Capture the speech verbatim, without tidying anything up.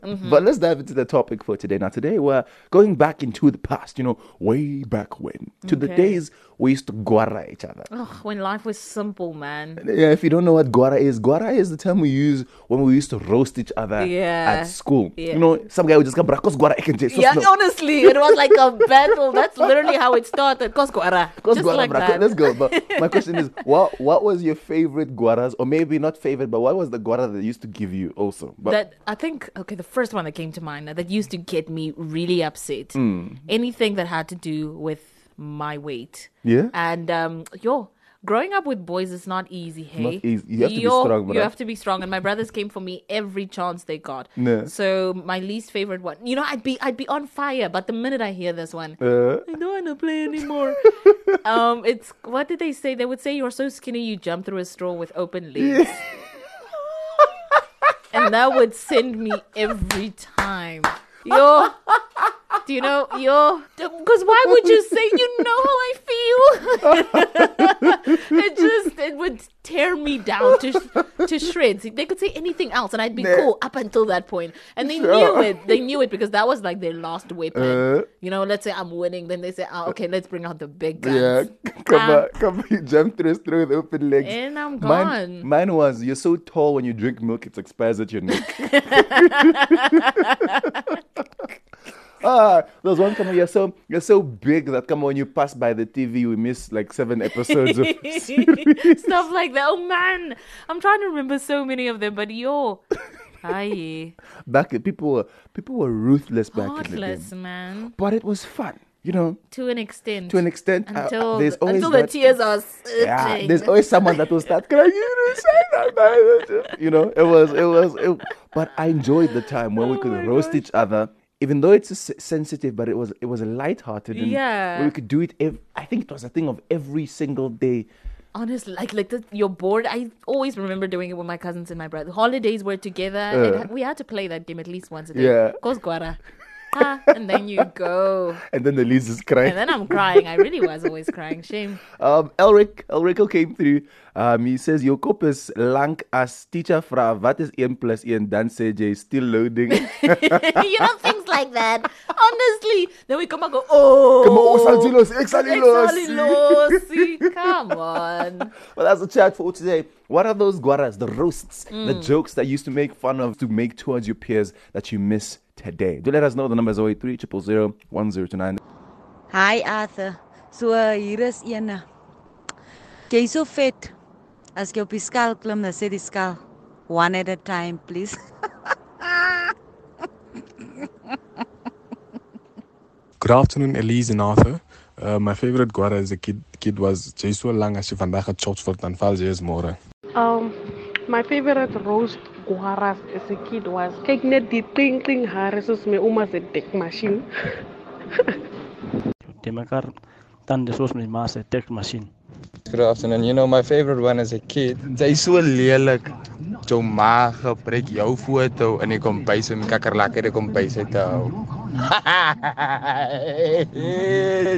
Mm-hmm. But let's dive into the topic for today. Now, today we're going back into the past, you know, way back when, to the Okay. days we used to guara each other. Oh, when life was simple, man. Yeah, if you don't know what guara is, guara is the term we use when we used to roast each other Yeah. at school. Yeah. You know, some guy would just come, brakos guara ek and Yeah, honestly, it was like a battle. That's literally how it started. Cosquara. Cos Just guara, like brako. that. Let's go. But my question is, what what was your favorite guaras, or maybe not favorite, but what was the guara that they used to give you also? But That I think, okay, the first one that came to mind that used to get me really upset. Hmm. Anything that had to do with my weight. Yeah? And um, yo, growing up with boys is not easy. Hey, Not easy. You have to be Yo, strong, You bruh. have to be strong, and my brothers came for me every chance they got. Yeah. So my least favorite one, you know, I'd be I'd be on fire, but the minute I hear this one, uh, I don't want to play anymore. um, it's what did they say? They would say you're so skinny you jump through a straw with open legs. And that would send me every time. Yo, do you know, yo, because why would you say you know how I feel? It just, it would tear me down to to shreds. They could say anything else and I'd be Nah. cool up until that point. And they Sure. knew it. They knew it because that was like their last weapon. Uh. You know, let's say I'm winning. Then they say, oh, okay, let's bring out the big guns. yeah, come Ah. on, come on, you jump through through with open legs. And I'm Mine, gone. mine was, you're so tall when you drink milk, it expires at your neck. Ah, there's one coming. You're so you're so big that come on, when you pass by the T V, we miss like seven episodes of series. Stuff like that. Oh man, I'm trying to remember so many of them, but yo, hi, Back people were people were ruthless back in the heartless day, man, but it was fun, you know, to an extent. to an extent. uh, until there's always until the that- tears are Yeah, surging. there's always someone that will start crying. You know, say that, man. You know, it was, it was, it, but I enjoyed the time when we Oh could my roast gosh. each other, even though it's s- sensitive, but it was, it was lighthearted. And Yeah. we could do it. Ev- I think it was a thing of every single day. Honestly, like like the, you're bored. I always remember doing it with my cousins and my brother. Holidays were together, and Uh. ha- we had to play that game at least once a day. Yeah. Kosquara. Ah, and then you go, And then the Liz is crying. and then I'm crying. I really was always crying. Shame. Um, Elric, Elrico came through. Um, he says, your kop is lank as teacher vra, wat is one plus one? Dan sê jy still loading. You know, things like that. Honestly. Then we come and go, oh. Come on, sal jy los, ek sal jy los. Exalilosi. Come on. Well, that's the chat for today. What are those guaras, the roasts, Mm. the jokes that you used to make fun of to make towards your peers that you miss today? Do let us know. The number is zero eight three, zero zero zero, one zero two nine. Hi Arthur. So hier is eene. Jy is so vet. As jy op die skaal klim, dan sê die skaal one at a time, please. Good afternoon, Elise and Arthur. Uh, my favorite guara as a kid, kid was jy so lang as jy vandag gechops word dan val jy is môre. Um, my favorite roast guaras as a kid was kyk net die twinkling hare soos my ouma se dekmasjien. Te mekaar tande soos my ma se tekmasjien. Good afternoon. You know, my favorite one as a kid. Sy is so lelik. Jou ma gebruik jou foto en ek kom bys met kakkerlakke, ek kom bys uit te hou.